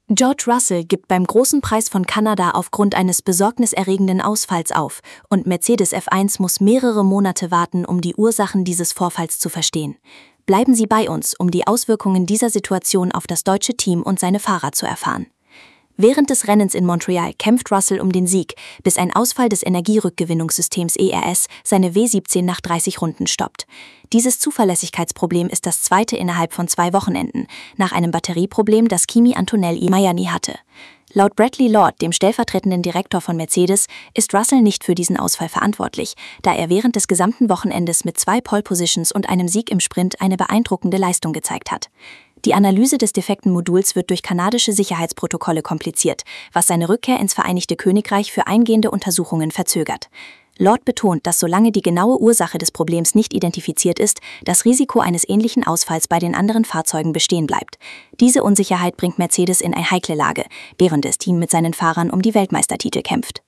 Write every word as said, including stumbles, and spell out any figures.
George Russell gibt beim Großen Preis von Kanada aufgrund eines besorgniserregenden Ausfalls auf und Mercedes F eins muss mehrere Monate warten, um die Ursachen dieses Vorfalls zu verstehen. Bleiben Sie bei uns, um die Auswirkungen dieser Situation auf das deutsche Team und seine Fahrer zu erfahren. Während des Rennens in Montreal kämpft Russell um den Sieg, bis ein Ausfall des Energierückgewinnungssystems E R S seine W siebzehn nach dreißig Runden stoppt. Dieses Zuverlässigkeitsproblem ist das zweite innerhalb von zwei Wochenenden, nach einem Batterieproblem, das Kimi Antonelli in Miami hatte. Laut Bradley Lord, dem stellvertretenden Direktor von Mercedes, ist Russell nicht für diesen Ausfall verantwortlich, da er während des gesamten Wochenendes mit zwei Pole Positions und einem Sieg im Sprint eine beeindruckende Leistung gezeigt hat. Die Analyse des defekten Moduls wird durch kanadische Sicherheitsprotokolle kompliziert, was seine Rückkehr ins Vereinigte Königreich für eingehende Untersuchungen verzögert. Lord betont, dass solange die genaue Ursache des Problems nicht identifiziert ist, das Risiko eines ähnlichen Ausfalls bei den anderen Fahrzeugen bestehen bleibt. Diese Unsicherheit bringt Mercedes in eine heikle Lage, während das Team mit seinen Fahrern um die Weltmeistertitel kämpft.